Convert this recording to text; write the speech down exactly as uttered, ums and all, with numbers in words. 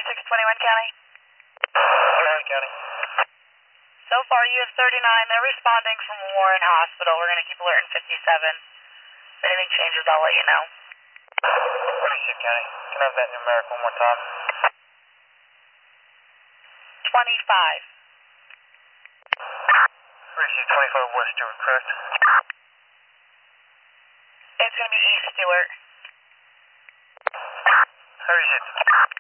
thirty-six twenty-one County. Warren County. So far, you have thirty-nine. They're responding from Warren Hospital. We're going to keep alerting fifty-seven. If anything changes, I'll let you know. thirty-six County. Can I have that numeric one more time? twenty-five. thirty-six twenty-five West Stewart, correct? It's going to be East Stewart. thirty-six.